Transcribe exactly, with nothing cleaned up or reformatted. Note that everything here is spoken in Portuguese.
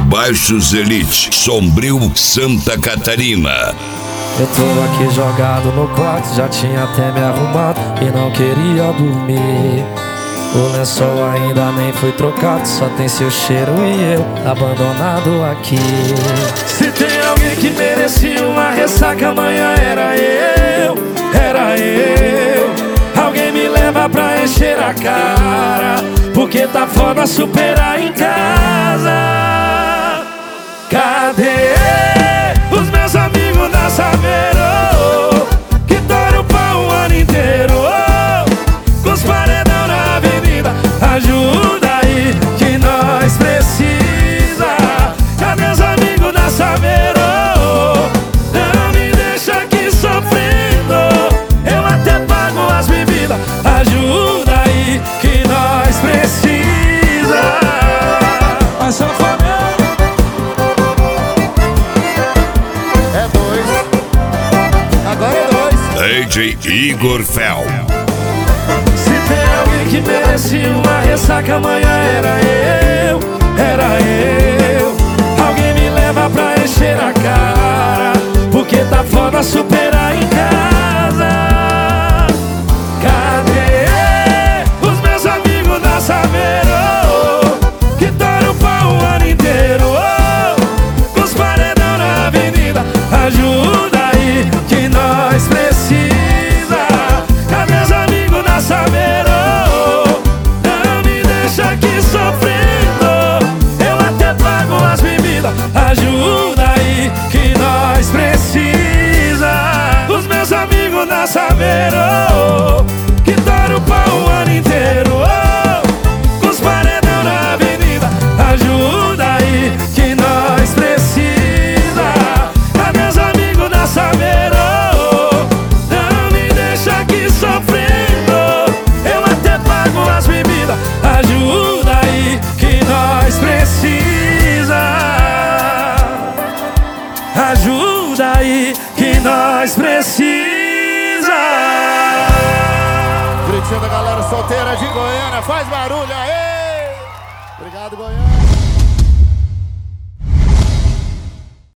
Baixos Elite, Sombrio, Santa Catarina. Eu tô aqui jogado no quarto, já tinha até me arrumado e não queria dormir. O lençol ainda nem foi trocado, só tem seu cheiro e eu abandonado aqui. Se tem alguém que merecia uma ressaca, amanhã era eu, era eu. Alguém me leva pra encher a cara, porque tá foda superar em casa. Cadê os meus amigos da Saveiro, que toram o pau o ano inteiro, com os paredão na avenida? Ajuda aí que nós precisa. Cadê os amigos da Saveiro? Não me deixa aqui sofrendo, eu até pago as bebidas. Ajuda aí que nós precisa. Mas só D J Igor Fel. Se tem alguém que merecia uma ressaca, amanhã era eu, era eu. Alguém me leva pra encher a cara, porque tá foda superar em casa. Cadê os meus amigos da Saveiro, que toram o pau o ano inteiro, com os paredão na avenida? Ajuda aí que nós precisamos. Ajuda aí que nós precisa. Os meus amigos da Saveiro, que toram o pau o ano inteiro, com os paredão na avenida. Ajuda aí que nós precisa. A meus amigos da Saveiro, não me deixa aqui sofrendo, eu até pago as bebidas. Ajuda aí que nós precisa. Ajuda aí que nós precisa. Gritinho da galera solteira de Goiânia, faz barulho aí. Obrigado, Goiânia.